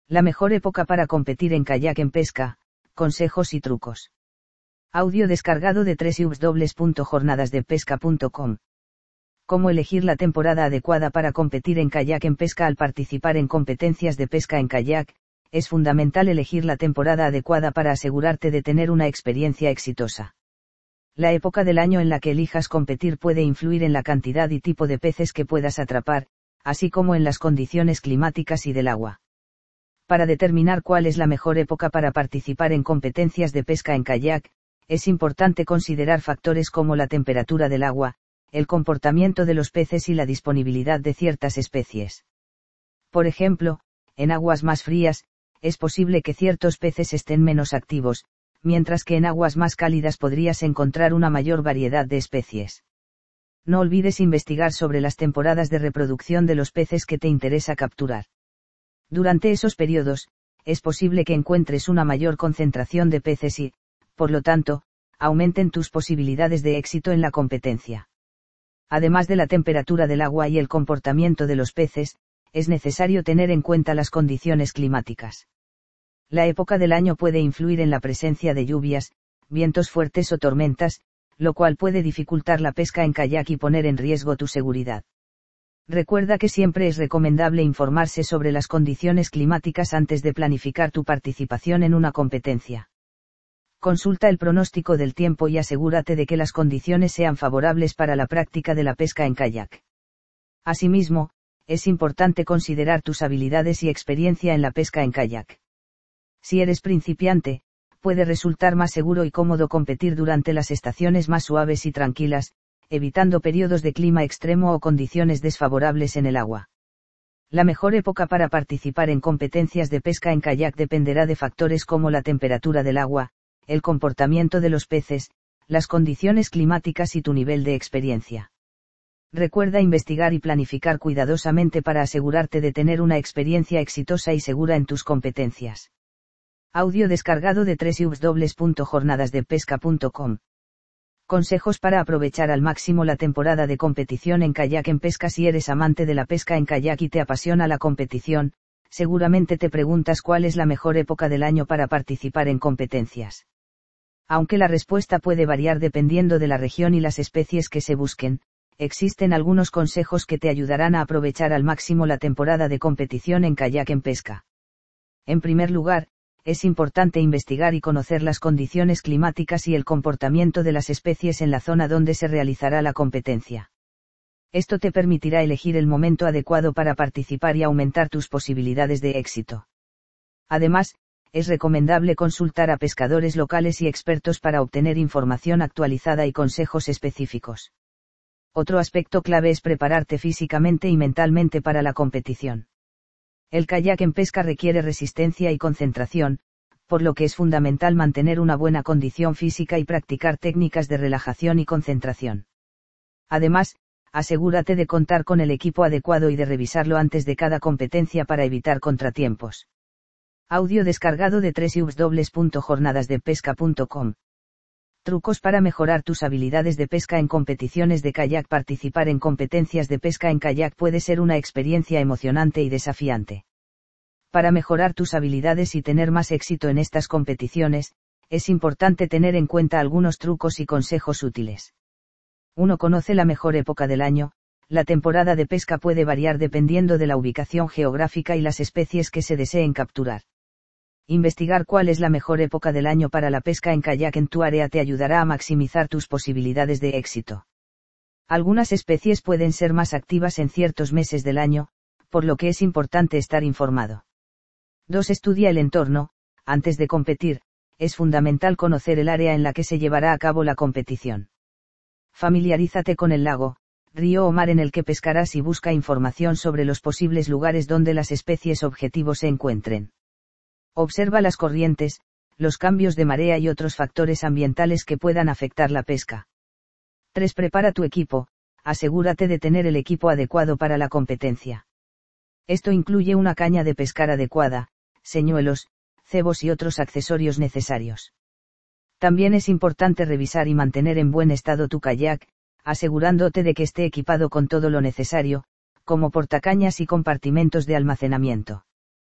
La mejor época para competir en kayak en pesca, consejos y trucos. Audio descargado de www.jornadasdepesca.com. ¿Cómo elegir la temporada adecuada para competir en kayak en pesca? Al participar en competencias de pesca en kayak, es fundamental elegir la temporada adecuada para asegurarte de tener una experiencia exitosa. La época del año en la que elijas competir puede influir en la cantidad y tipo de peces que puedas atrapar, así como en las condiciones climáticas y del agua. Para determinar cuál es la mejor época para participar en competencias de pesca en kayak, es importante considerar factores como la temperatura del agua, el comportamiento de los peces y la disponibilidad de ciertas especies. Por ejemplo, en aguas más frías, es posible que ciertos peces estén menos activos, mientras que en aguas más cálidas podrías encontrar una mayor variedad de especies. No olvides investigar sobre las temporadas de reproducción de los peces que te interesa capturar. Durante esos periodos, es posible que encuentres una mayor concentración de peces y, por lo tanto, aumenten tus posibilidades de éxito en la competencia. Además de la temperatura del agua y el comportamiento de los peces, es necesario tener en cuenta las condiciones climáticas. La época del año puede influir en la presencia de lluvias, vientos fuertes o tormentas, lo cual puede dificultar la pesca en kayak y poner en riesgo tu seguridad. Recuerda que siempre es recomendable informarse sobre las condiciones climáticas antes de planificar tu participación en una competencia. Consulta el pronóstico del tiempo y asegúrate de que las condiciones sean favorables para la práctica de la pesca en kayak. Asimismo, es importante considerar tus habilidades y experiencia en la pesca en kayak. Si eres principiante, puede resultar más seguro y cómodo competir durante las estaciones más suaves y tranquilas, evitando periodos de clima extremo o condiciones desfavorables en el agua. La mejor época para participar en competencias de pesca en kayak dependerá de factores como la temperatura del agua, el comportamiento de los peces, las condiciones climáticas y tu nivel de experiencia. Recuerda investigar y planificar cuidadosamente para asegurarte de tener una experiencia exitosa y segura en tus competencias. Audio descargado de www.jornadasdepesca.com. Consejos para aprovechar al máximo la temporada de competición en kayak en pesca. Si eres amante de la pesca en kayak y te apasiona la competición, seguramente te preguntas cuál es la mejor época del año para participar en competencias. Aunque la respuesta puede variar dependiendo de la región y las especies que se busquen, existen algunos consejos que te ayudarán a aprovechar al máximo la temporada de competición en kayak en pesca. En primer lugar, es importante investigar y conocer las condiciones climáticas y el comportamiento de las especies en la zona donde se realizará la competencia. Esto te permitirá elegir el momento adecuado para participar y aumentar tus posibilidades de éxito. Además, es recomendable consultar a pescadores locales y expertos para obtener información actualizada y consejos específicos. Otro aspecto clave es prepararte físicamente y mentalmente para la competición. El kayak en pesca requiere resistencia y concentración, por lo que es fundamental mantener una buena condición física y practicar técnicas de relajación y concentración. Además, asegúrate de contar con el equipo adecuado y de revisarlo antes de cada competencia para evitar contratiempos. Audio descargado de www.jornadasdepesca.com. Trucos para mejorar tus habilidades de pesca en competiciones de kayak. Participar en competencias de pesca en kayak puede ser una experiencia emocionante y desafiante. Para mejorar tus habilidades y tener más éxito en estas competiciones, es importante tener en cuenta algunos trucos y consejos útiles. 1. Conoce la mejor época del año. La temporada de pesca puede variar dependiendo de la ubicación geográfica y las especies que se deseen capturar. Investigar cuál es la mejor época del año para la pesca en kayak en tu área te ayudará a maximizar tus posibilidades de éxito. Algunas especies pueden ser más activas en ciertos meses del año, por lo que es importante estar informado. 2. Estudia el entorno. Antes de competir, es fundamental conocer el área en la que se llevará a cabo la competición. Familiarízate con el lago, río o mar en el que pescarás y busca información sobre los posibles lugares donde las especies objetivos se encuentren. Observa las corrientes, los cambios de marea y otros factores ambientales que puedan afectar la pesca. 3. Prepara tu equipo. Asegúrate de tener el equipo adecuado para la competencia. Esto incluye una caña de pescar adecuada, señuelos, cebos y otros accesorios necesarios. También es importante revisar y mantener en buen estado tu kayak, asegurándote de que esté equipado con todo lo necesario, como portacañas y compartimentos de almacenamiento.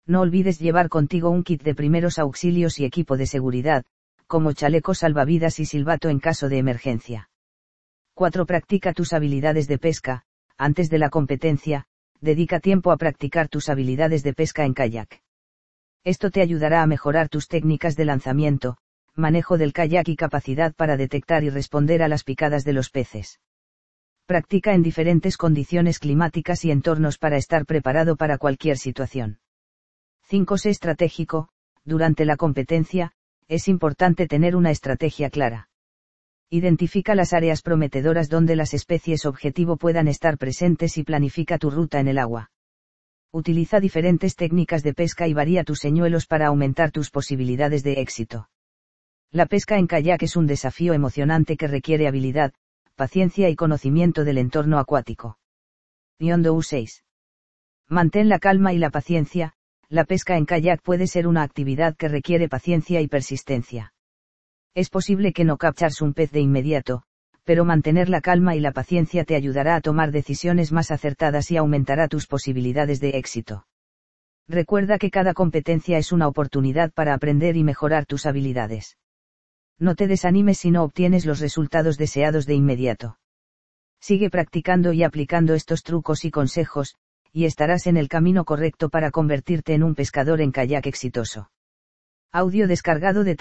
No olvides llevar contigo un kit de primeros auxilios y equipo de seguridad, como chaleco salvavidas y silbato en caso de emergencia. 4. Practica tus habilidades de pesca. Antes de la competencia, dedica tiempo a practicar tus habilidades de pesca en kayak. Esto te ayudará a mejorar tus técnicas de lanzamiento, manejo del kayak y capacidad para detectar y responder a las picadas de los peces. Practica en diferentes condiciones climáticas y entornos para estar preparado para cualquier situación. 5. Sé estratégico. Durante la competencia, es importante tener una estrategia clara. Identifica las áreas prometedoras donde las especies objetivo puedan estar presentes y planifica tu ruta en el agua. Utiliza diferentes técnicas de pesca y varía tus señuelos para aumentar tus posibilidades de éxito. La pesca en kayak es un desafío emocionante que requiere habilidad, paciencia y conocimiento del entorno acuático. Nyondo 6. Mantén la calma y la paciencia. La pesca en kayak puede ser una actividad que requiere paciencia y persistencia. Es posible que no captures un pez de inmediato, pero mantener la calma y la paciencia te ayudará a tomar decisiones más acertadas y aumentará tus posibilidades de éxito. Recuerda que cada competencia es una oportunidad para aprender y mejorar tus habilidades. No te desanimes si no obtienes los resultados deseados de inmediato. Sigue practicando y aplicando estos trucos y consejos, y estarás en el camino correcto para convertirte en un pescador en kayak exitoso. Audio descargado de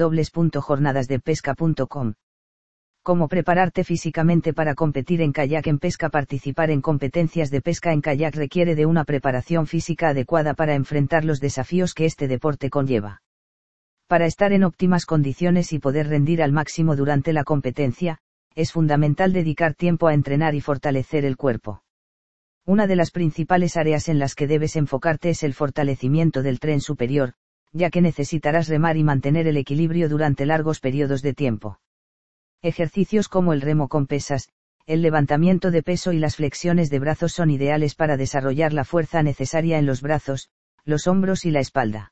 www.jornadasdepesca.com. Cómo prepararte físicamente para competir en kayak en pesca. Participar en competencias de pesca en kayak requiere de una preparación física adecuada para enfrentar los desafíos que este deporte conlleva. Para estar en óptimas condiciones y poder rendir al máximo durante la competencia, es fundamental dedicar tiempo a entrenar y fortalecer el cuerpo. Una de las principales áreas en las que debes enfocarte es el fortalecimiento del tren superior, ya que necesitarás remar y mantener el equilibrio durante largos periodos de tiempo. Ejercicios como el remo con pesas, el levantamiento de peso y las flexiones de brazos son ideales para desarrollar la fuerza necesaria en los brazos, los hombros y la espalda.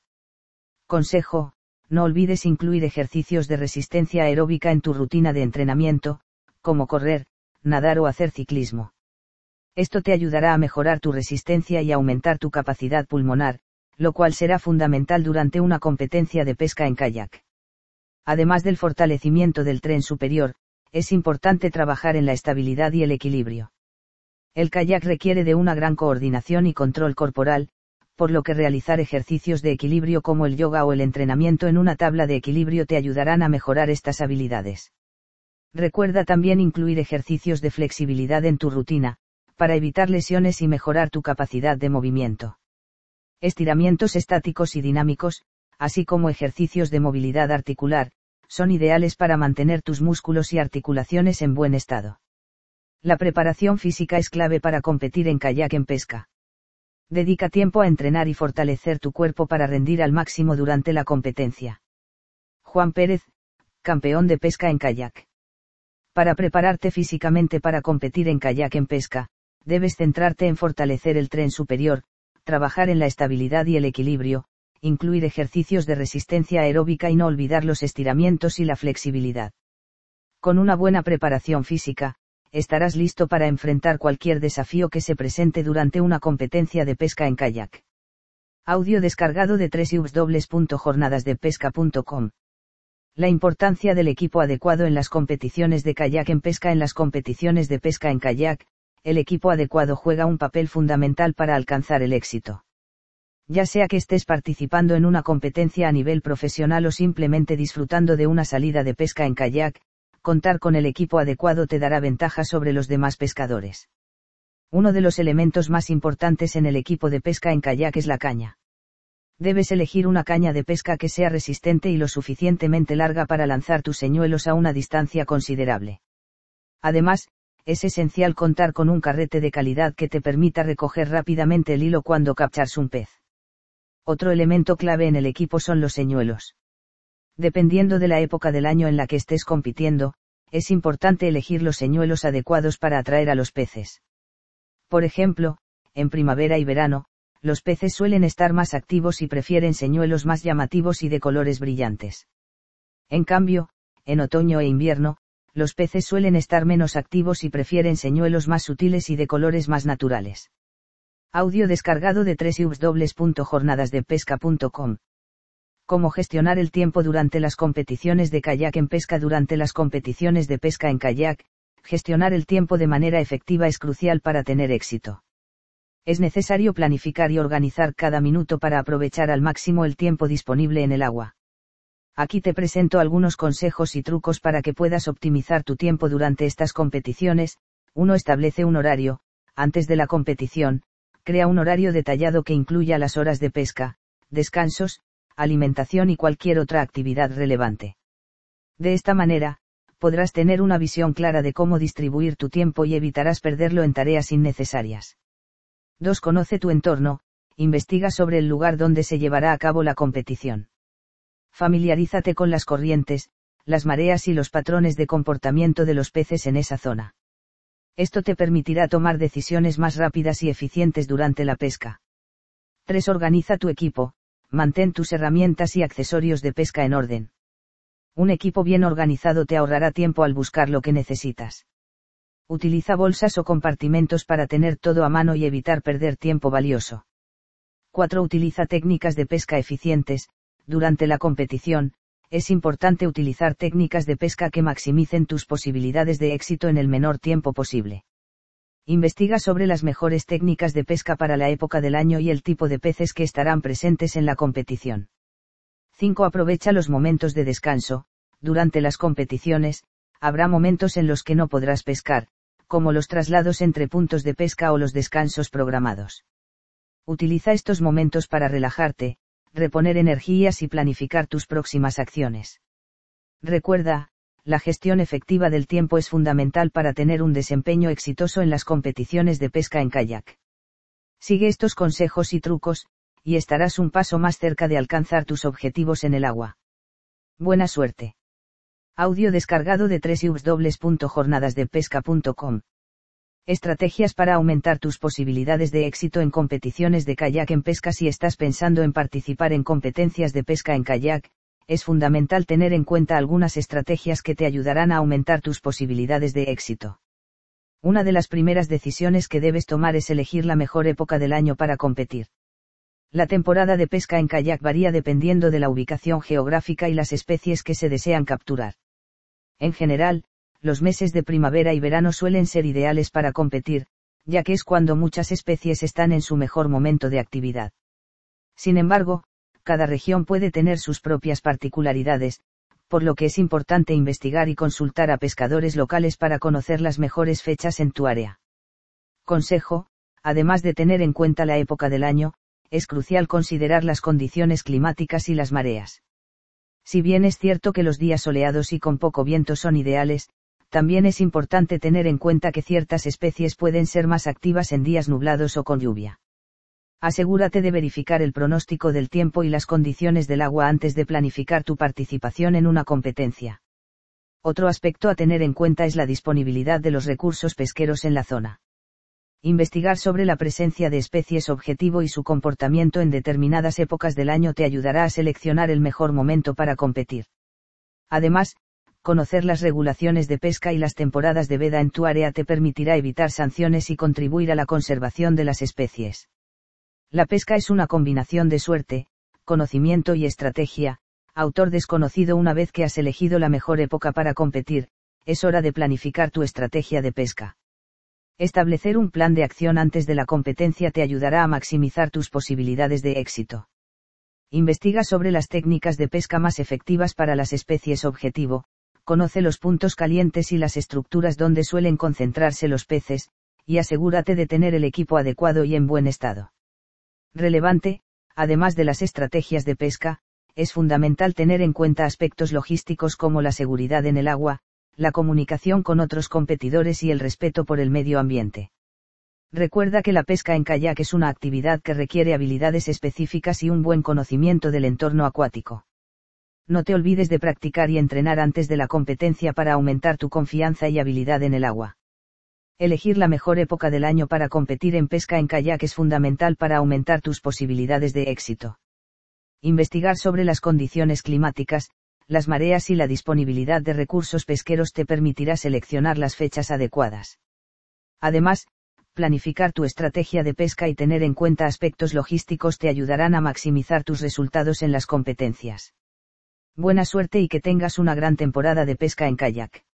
Consejo: no olvides incluir ejercicios de resistencia aeróbica en tu rutina de entrenamiento, como correr, nadar o hacer ciclismo. Esto te ayudará a mejorar tu resistencia y aumentar tu capacidad pulmonar, lo cual será fundamental durante una competencia de pesca en kayak. Además del fortalecimiento del tren superior, es importante trabajar en la estabilidad y el equilibrio. El kayak requiere de una gran coordinación y control corporal, por lo que realizar ejercicios de equilibrio como el yoga o el entrenamiento en una tabla de equilibrio te ayudarán a mejorar estas habilidades. Recuerda también incluir ejercicios de flexibilidad en tu rutina, para evitar lesiones y mejorar tu capacidad de movimiento. Estiramientos estáticos y dinámicos, así como ejercicios de movilidad articular, son ideales para mantener tus músculos y articulaciones en buen estado. La preparación física es clave para competir en kayak en pesca. Dedica tiempo a entrenar y fortalecer tu cuerpo para rendir al máximo durante la competencia. Juan Pérez, campeón de pesca en kayak. Para prepararte físicamente para competir en kayak en pesca, debes centrarte en fortalecer el tren superior, trabajar en la estabilidad y el equilibrio, incluir ejercicios de resistencia aeróbica y no olvidar los estiramientos y la flexibilidad. Con una buena preparación física, estarás listo para enfrentar cualquier desafío que se presente durante una competencia de pesca en kayak. Audio descargado de www.jornadasdepesca.com. La importancia del equipo adecuado en las competiciones de kayak en pesca. En las competiciones de pesca en kayak, el equipo adecuado juega un papel fundamental para alcanzar el éxito. Ya sea que estés participando en una competencia a nivel profesional o simplemente disfrutando de una salida de pesca en kayak, contar con el equipo adecuado te dará ventaja sobre los demás pescadores. Uno de los elementos más importantes en el equipo de pesca en kayak es la caña. Debes elegir una caña de pesca que sea resistente y lo suficientemente larga para lanzar tus señuelos a una distancia considerable. Además, es esencial contar con un carrete de calidad que te permita recoger rápidamente el hilo cuando captures un pez. Otro elemento clave en el equipo son los señuelos. Dependiendo de la época del año en la que estés compitiendo, es importante elegir los señuelos adecuados para atraer a los peces. Por ejemplo, en primavera y verano, los peces suelen estar más activos y prefieren señuelos más llamativos y de colores brillantes. En cambio, en otoño e invierno, los peces suelen estar menos activos y prefieren señuelos más sutiles y de colores más naturales. Audio descargado de www.jornadasdepesca.com. Cómo gestionar el tiempo durante las competiciones de kayak en pesca. Durante las competiciones de pesca en kayak, gestionar el tiempo de manera efectiva es crucial para tener éxito. Es necesario planificar y organizar cada minuto para aprovechar al máximo el tiempo disponible en el agua. Aquí te presento algunos consejos y trucos para que puedas optimizar tu tiempo durante estas competiciones. 1. Establece un horario. Antes de la competición, crea un horario detallado que incluya las horas de pesca, descansos, alimentación y cualquier otra actividad relevante. De esta manera, podrás tener una visión clara de cómo distribuir tu tiempo y evitarás perderlo en tareas innecesarias. 2. Conoce tu entorno. Investiga sobre el lugar donde se llevará a cabo la competición. Familiarízate con las corrientes, las mareas y los patrones de comportamiento de los peces en esa zona. Esto te permitirá tomar decisiones más rápidas y eficientes durante la pesca. 3. Organiza tu equipo. Mantén tus herramientas y accesorios de pesca en orden. Un equipo bien organizado te ahorrará tiempo al buscar lo que necesitas. Utiliza bolsas o compartimentos para tener todo a mano y evitar perder tiempo valioso. 4. Utiliza técnicas de pesca eficientes. Durante la competición, es importante utilizar técnicas de pesca que maximicen tus posibilidades de éxito en el menor tiempo posible. Investiga sobre las mejores técnicas de pesca para la época del año y el tipo de peces que estarán presentes en la competición. 5. Aprovecha los momentos de descanso. Durante las competiciones, habrá momentos en los que no podrás pescar, como los traslados entre puntos de pesca o los descansos programados. Utiliza estos momentos para relajarte, reponer energías y planificar tus próximas acciones. Recuerda, la gestión efectiva del tiempo es fundamental para tener un desempeño exitoso en las competiciones de pesca en kayak. Sigue estos consejos y trucos, y estarás un paso más cerca de alcanzar tus objetivos en el agua. Buena suerte. Audio descargado de www.jornadasdepesca.com. Estrategias para aumentar tus posibilidades de éxito en competiciones de kayak en pesca. Si estás pensando en participar en competencias de pesca en kayak, es fundamental tener en cuenta algunas estrategias que te ayudarán a aumentar tus posibilidades de éxito. Una de las primeras decisiones que debes tomar es elegir la mejor época del año para competir. La temporada de pesca en kayak varía dependiendo de la ubicación geográfica y las especies que se desean capturar. En general, los meses de primavera y verano suelen ser ideales para competir, ya que es cuando muchas especies están en su mejor momento de actividad. Sin embargo, cada región puede tener sus propias particularidades, por lo que es importante investigar y consultar a pescadores locales para conocer las mejores fechas en tu área. Consejo: además de tener en cuenta la época del año, es crucial considerar las condiciones climáticas y las mareas. Si bien es cierto que los días soleados y con poco viento son ideales, también es importante tener en cuenta que ciertas especies pueden ser más activas en días nublados o con lluvia. Asegúrate de verificar el pronóstico del tiempo y las condiciones del agua antes de planificar tu participación en una competencia. Otro aspecto a tener en cuenta es la disponibilidad de los recursos pesqueros en la zona. Investigar sobre la presencia de especies objetivo y su comportamiento en determinadas épocas del año te ayudará a seleccionar el mejor momento para competir. Además, conocer las regulaciones de pesca y las temporadas de veda en tu área te permitirá evitar sanciones y contribuir a la conservación de las especies. La pesca es una combinación de suerte, conocimiento y estrategia. Autor desconocido. Una vez que has elegido la mejor época para competir, es hora de planificar tu estrategia de pesca. Establecer un plan de acción antes de la competencia te ayudará a maximizar tus posibilidades de éxito. Investiga sobre las técnicas de pesca más efectivas para las especies objetivo. Conoce los puntos calientes y las estructuras donde suelen concentrarse los peces, y asegúrate de tener el equipo adecuado y en buen estado. Relevante: además de las estrategias de pesca, es fundamental tener en cuenta aspectos logísticos como la seguridad en el agua, la comunicación con otros competidores y el respeto por el medio ambiente. Recuerda que la pesca en kayak es una actividad que requiere habilidades específicas y un buen conocimiento del entorno acuático. No te olvides de practicar y entrenar antes de la competencia para aumentar tu confianza y habilidad en el agua. Elegir la mejor época del año para competir en pesca en kayak es fundamental para aumentar tus posibilidades de éxito. Investigar sobre las condiciones climáticas, las mareas y la disponibilidad de recursos pesqueros te permitirá seleccionar las fechas adecuadas. Además, planificar tu estrategia de pesca y tener en cuenta aspectos logísticos te ayudarán a maximizar tus resultados en las competencias. Buena suerte y que tengas una gran temporada de pesca en kayak.